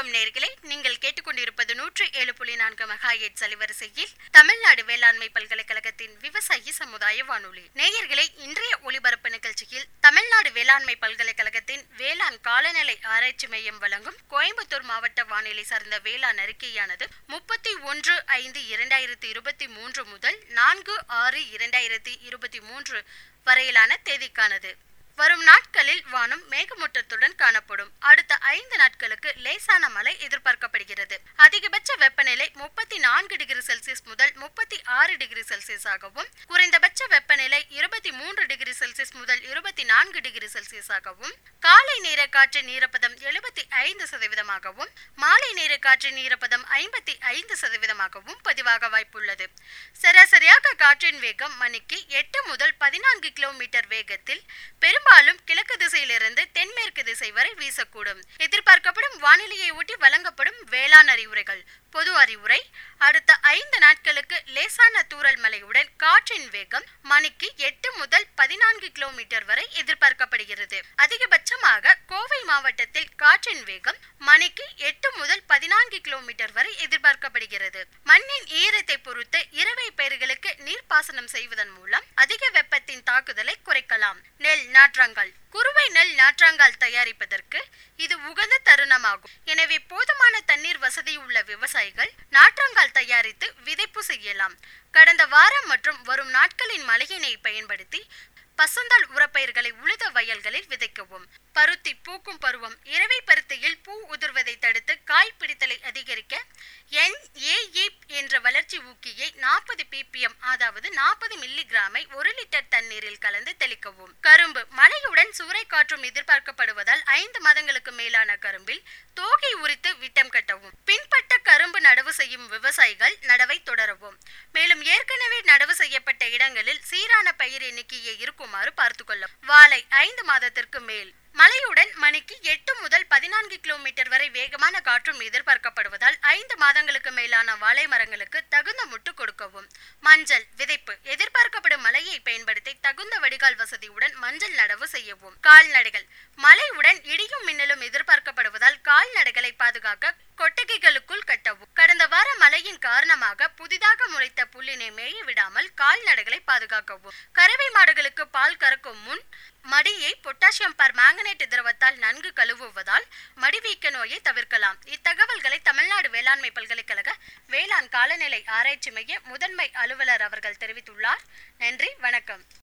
வணக்கம் நேயர்களே, நீங்கள் கேட்டுக்கொண்டிருப்பது 107.4 மெகாஹெர்ட்ஸ் அலைவரிசையில் தமிழ்நாடு வேளாண்மை பல்கலைக்கழகத்தின் விவசாயி சமுதாய வானொலி. நேயர்களே, இன்றைய ஒலிபரப்பு நிகழ்ச்சியில் தமிழ்நாடு வேளாண்மை பல்கலைக்கழகத்தின் வேளாண் காலநிலை ஆராய்ச்சி மையம் வழங்கும் கோயம்புத்தூர் மாவட்ட வானிலை சார்ந்த வேளாண் அறிக்கையானது 31/5/2023 முதல் 4/6/2023 வரையிலான தேதிக்கானது. வரும் நாட்களில் வானம் மேகமூட்டத்துடன் காணப்படும். அடுத்த 5 நாட்களுக்கு லேசான மழை எதிர்பார்க்கப்படுகிறது. அதிகபட்ச வெப்பநிலை 34 டிகிரி செல்சியஸ் முதல் 36 டிகிரி செல்சியஸ் ஆகவும், குறைந்தபட்ச வெப்பநிலை 23 டிகிரி செல்சியஸ் முதல் 24 டிகிரி செல்சியஸ் ஆகவும், காலை நேர காற்றின் ஈரப்பதம் 75%ஆகவும், மாலை நேர காற்றின் ஈரப்பதம் 55%ஆகவும் பதிவாக வாய்ப்புள்ளது. சராசரியாக காற்றின் வேகம் மணிக்கு 8 முதல் 14 கிலோமீட்டர் வேகத்தில் பெரும்பாலும் கிழக்கு திசையிலிருந்து தென்மேற்கு திசை வரை வீசக்கூடும். எதிர்பார்க்கப்படும் வானிலையை ஒட்டி வழங்கப்படும் வேளாண் அறிவுரைகள். பொது அறிவுரை: அடுத்த 5 நாட்களுக்கு லேசான தூறல் மழையுடன் காற்றின் வேகம் மணிக்கு 8 முதல் 14 கிலோமீட்டர் வரை எதிர்பார்க்கப்படுகிறது. அதிகபட்சமாக கோவை மாவட்டத்தில் காற்றின் வேகம் மணிக்கு 8 முதல் 14 கிலோமீட்டர் வரை எதிர்பார்க்கப்படுகிறது. மண்ணின் ஈரத்தை பொறுத்து இரவை பயிர்களுக்கு நீர்ப்பாசனம் செய்வதன் மூலம் அதிக வெப்பத்தின் தாக்குதலை குறைக்கலாம். நெல் நாற்றாங்கால்: குறுவை நெல் நாற்றாங்கால் தயாரிப்பதற்கு இது உகந்த தருணமாகும். எனவே போதுமான தண்ணீர் வசதி உள்ள விவசாயிகள் நாற்றாங்கால் தயாரித்து விதைப்பு செய்யலாம். கடந்த வாரம் மற்றும் வரும் நாட்களின் மழையினை பயன்படுத்தி பசுந்தாள் உரப்பயிர்களை உழுத வயல்களில் விதைக்கவும். பருத்தி பூக்கும் பருவம்: இரவை பருத்தியில் பூ உதிர்வதை தடுத்து காய் பிடித்தலை அதிகரிக்க NAE என்ற வளர்ச்சி ஊக்கியை 40 ppm அதாவது 40 மில்லிகிராமை 1 லிட்டர் தண்ணீரில் கலந்து தெளிக்கவும். கரும்பு: மழையுடன் சூறை காற்றும் எதிர்பார்க்கப்படுவதால் 5 மாதங்களுக்கு மேலான கரும்பில் தோகை உரித்து விட்டம் கட்டவும். பின்பட்ட கரும்பு நடவு செய்யும் விவசாயிகள் நடவை தொடரவும். மேலும் ஏற்கனவே நடவு செய்யப்பட்ட இடங்களில் சீரான பயிர் எண்ணிக்கையை இருக்குமாறு பார்த்துக்கொள்ள. வாழை: 5 மாதத்திற்கு மேல் மழையுடன் மணிக்கு 8 முதல் 14 கிலோமீட்டர் வரை வேகமான காற்றும் எதிர்பார்க்கப்படுவதால் 5 மாதங்களுக்கு மேலான வாழை மரங்களுக்கு தகுந்த முட்டு கொடுக்கவும். மஞ்சள் விதைப்பு: எதிர்பார்க்கப்படும் மழையை பயன்படுத்தி தகுந்த வடிகால் வசதியுடன் மஞ்சள் நடவு செய்யவும். கால்நடைகள்: மழையுடன் இடியும் மின்னலும் எதிர்பார்க்கப்படுவதால் கால்நடைகளை பாதுகாக்க கொட்டகைகளுக்குள் கட்டவும். கடந்த வார மழையின் காரணமாக புதிதாக முளைத்த புல்லினை மேய விடாமல் கால்நடைகளை பாதுகாக்கவும். கறவை மாடுகளுக்கு பால் கறக்கும் முன் மடியை பொட்டாசியம் பர்மாங்கனேட் திரவத்தால் நன்கு கழுவுவதால் மடிவீக்க நோயை தவிர்க்கலாம். இத்தகவல்களை தமிழ்நாடு வேளாண்மை பல்கலைக்கழக வேளாண் காலநிலை ஆராய்ச்சி மைய முதன்மை அலுவலர் அவர்கள் தெரிவித்துள்ளார். நன்றி, வணக்கம்.